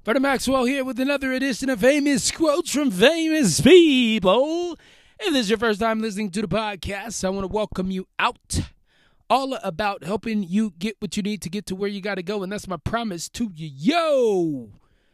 Vernon Maxwell here with another edition of Famous Quotes from Famous People. If this is your first time listening to the podcast, I want to welcome you out. All about helping you get what you need to get to where you got to go, and that's my promise to you.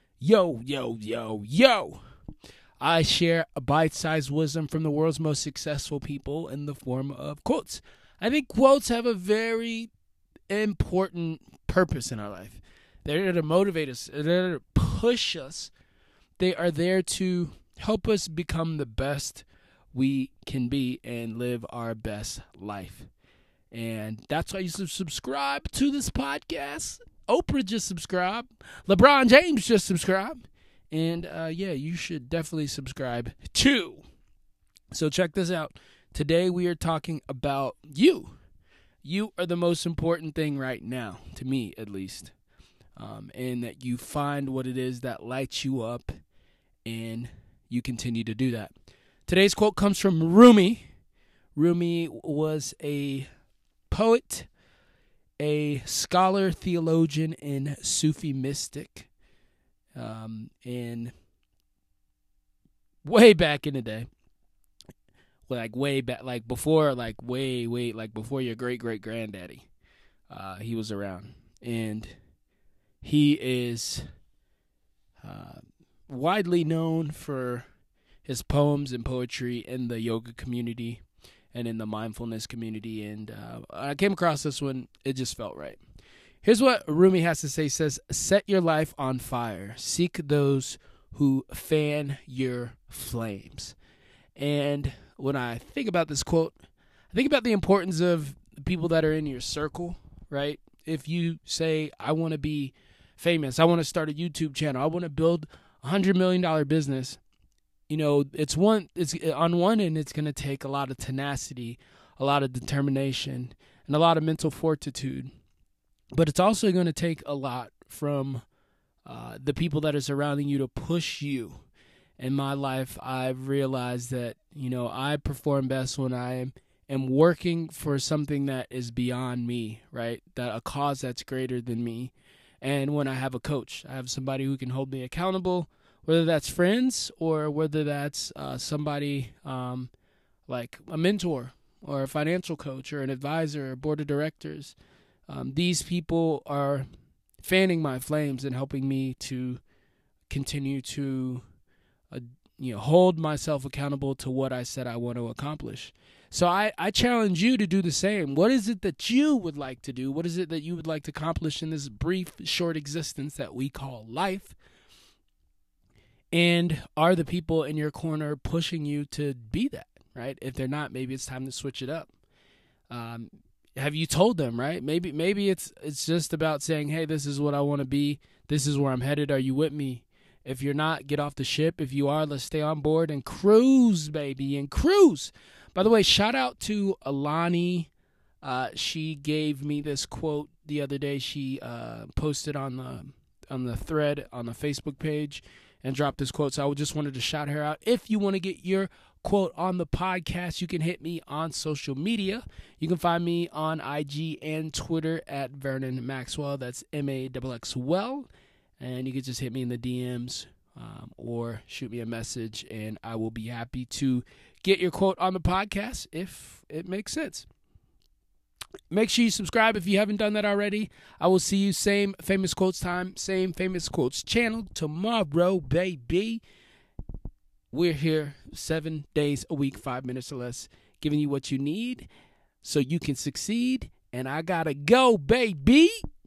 Yo. I share a bite-sized wisdom from the world's most successful people in the form of quotes. I think quotes have a very important purpose in our life. They're there to motivate us. They're there to push us. They are there to help us become the best we can be and live our best life. And that's why you should subscribe to this podcast. Oprah just subscribed. LeBron James just subscribed. And you should definitely subscribe too. So check this out. Today we are talking about you. You are the most important thing right now, to me at least. And that you find what it is that lights you up and you continue to do that. Today's quote comes from Rumi. Rumi was a poet, a scholar, theologian, and Sufi mystic. And way back in the day, before your great-great-granddaddy, he was around. And he is widely known for his poems and poetry in the yoga community and in the mindfulness community. And I came across this one. It just felt right. Here's what Rumi has to say. He says, "Set your life on fire. Seek those who fan your flames." And when I think about this quote, I think about the importance of the people that are in your circle, right? If you say, I want to be famous, I want to start a YouTube channel, I want to build a $100 million business, it's on one end, it's going to take a lot of tenacity, a lot of determination, and a lot of mental fortitude. But it's also going to take a lot from the people that are surrounding you to push you. In my life, I've realized that, I perform best when I am working for something that is beyond me, right? That a cause that's greater than me. And when I have a coach, I have somebody who can hold me accountable, whether that's friends or whether that's somebody like a mentor or a financial coach or an advisor or board of directors. These people are fanning my flames and helping me to continue to hold myself accountable to what I said I want to accomplish. So I challenge you to do the same. What is it that you would like to do? What is it that you would like to accomplish in this brief, short existence that we call life? And are the people in your corner pushing you to be that, right? If they're not, maybe it's time to switch it up. Have you told them, right? Maybe it's just about saying, hey, this is what I want to be. This is where I'm headed. Are you with me? If you're not, get off the ship. If you are, let's stay on board and cruise, baby, and cruise. By the way, shout out to Alani. She gave me this quote the other day. She posted on the thread on the Facebook page and dropped this quote. So I just wanted to shout her out. If you want to get your quote on the podcast, you can hit me on social media. You can find me on IG and Twitter at Vernon Maxwell. That's MAXXWell. And you can just hit me in the DMs or shoot me a message, and I will be happy to get your quote on the podcast if it makes sense. Make sure you subscribe if you haven't done that already. I will see you same Famous Quotes time, same Famous Quotes channel tomorrow, baby. We're here 7 days a week, 5 minutes or less, giving you what you need so you can succeed. And I gotta go, baby.